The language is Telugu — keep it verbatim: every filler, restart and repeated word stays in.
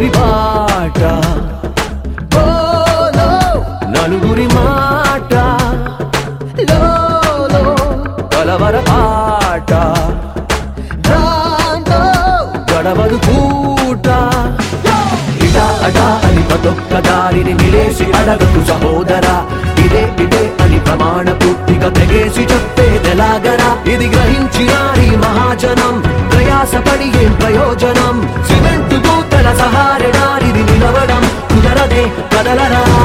నలుగురి పాట ఓలో నలుగురి మాట లోలో కలవర పాట దాంతో గడవదు పూట ఇటా అటా అని ప్రతొక్క దారిని నిలేసి అడగకు సహోదరా ఇదే ఇదే అని ప్రమాణ పూర్తిగా తెగేసి చెప్పేదెలాగరా ఇది గ్రహించినారి మహాజనం ప్రయాసపడి ఏం ప్రయోజనం సిమెంటు దూతల సహారణారిది నిలవడం కుదరదే కదలరా